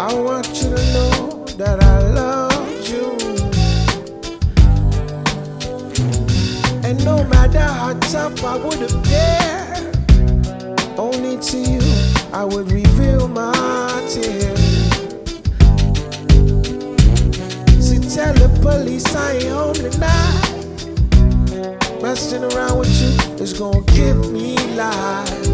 I want you to know that I love you. And no matter how tough I would appear, only to you I would reveal my tears. See, tell the police I ain't home tonight. Messing around with you is gonna give me life.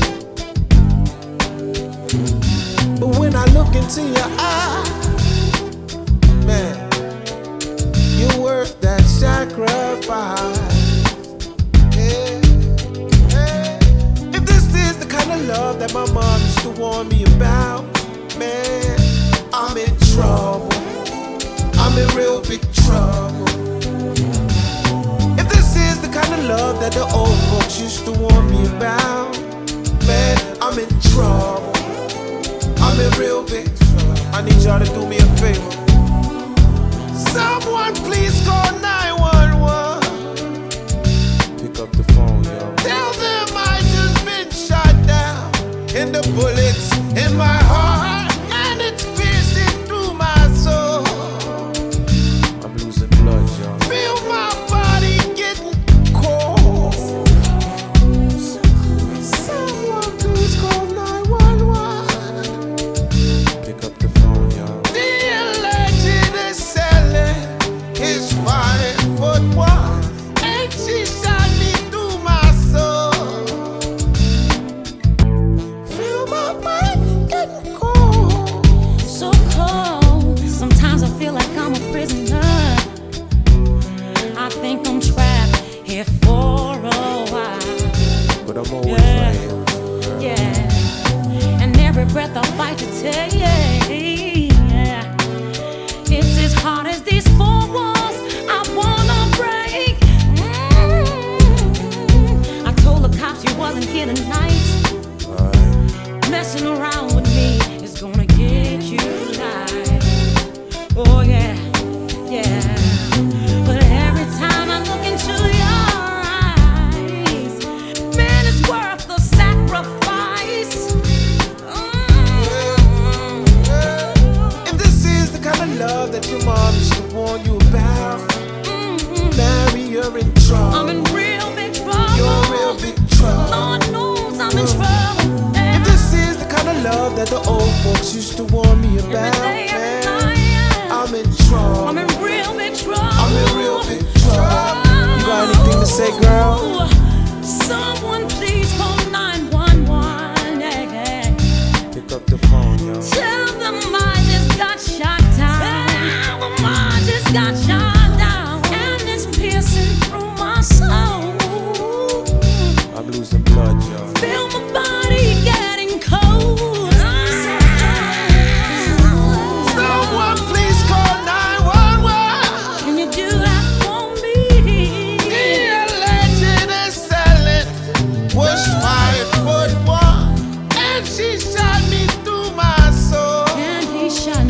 But when I look into your eyes, man, you're worth that sacrifice. Yeah, yeah. If this is the kind of love that my mom used to warn me about, man, I'm in trouble. I'm in real big trouble. If this is the kind of love that the old folks used to warn me about, man, I'm in trouble. I'm in real big trouble. I need y'all to do me a favor. Someone please call 911. Pick up the phone, yo. Tell them I just been shot down, and the bullets in my heart, and it's piercing through my soul. I'm losing blood, yo. Feel my body getting cold. Someone please call 911. Pick up the phone, yo. The alleged assailant is 5'1", and she shot me through my soul. Feel my mind getting cold. So cold. Sometimes I feel like I'm a prisoner. I think I'm trapped here for a while. But I'm always right here with you, girl. Yeah. And every breath I fight to take. Yeah. It's as hard as these four walls I wanna break. I told the cops you wasn't here tonight. Alright. Messing around with me is gonna get you live. Oh yeah, yeah. But every time I look into your eyes, man, it's worth the sacrifice. If this is the kind of love that your mom used to warn you about, Mary, you're in trouble. I'm in real big trouble. You're in real big trouble. Lord knows I'm in trouble. If this is the kind of love that the old folks used to warn me about, Every day, every man, night, I'm in trouble. I'm in real big trouble. I'm in real big trouble. You got anything to say, girl? Someone please call 911. Yeah. Pick up the phone, yo. Tell them I just got shot down. Tell them I just got shot down. And it's piercing through my soul. I'm losing blood, yo. Feel my body getting cold. Someone please call 911. Can you do that for me? The alleged assailant was 5'1", and she shot me through my soul. And he shot